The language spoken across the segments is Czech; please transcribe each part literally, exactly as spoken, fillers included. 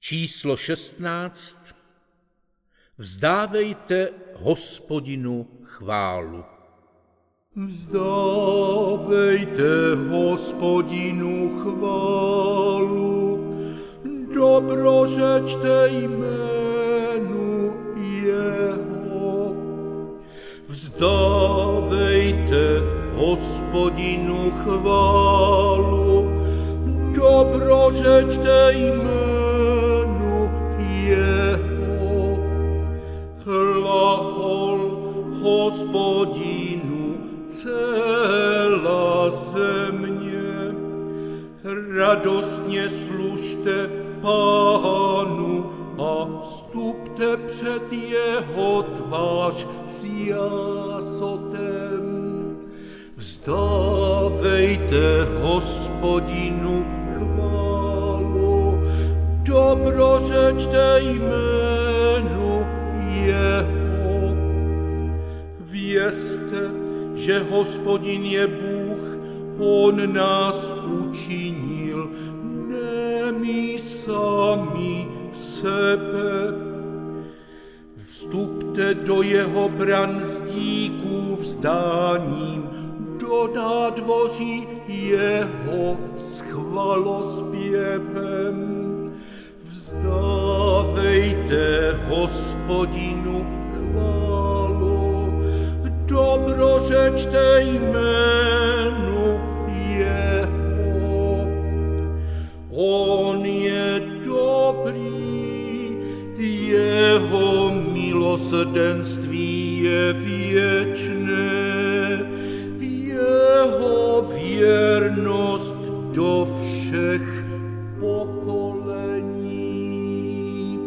Číslo šestnáct. Vzdávejte Hospodinu chválu. Vzdávejte Hospodinu chválu, dobrořečte jménu jeho. Vzdávejte Hospodinu chválu, dobrořečte jménu jeho. Hlahol Hospodinu celá země, radostně služte Pánu a vstupte před jeho tvář s jásotem. Vzdávejte Hospodinu chválu, dobrořečte jménu jeho. Vězte, že Hospodin je Bůh, on nás učinil, ne my sami sebe. Vstupte do jeho bran s díků vzdáním, do nádvoří jeho s chvalospěvem. Vzdávejte Hospodinu chválu, dobrořečte jménu jeho. On je dobrý, jeho milosrdenství je věčné, jeho věrnost do všech pokolení.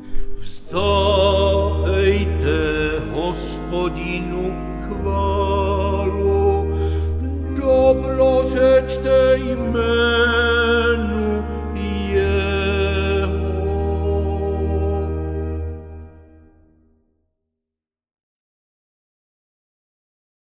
Vzdávejte Hospodinu chválu, dobrořečte jménu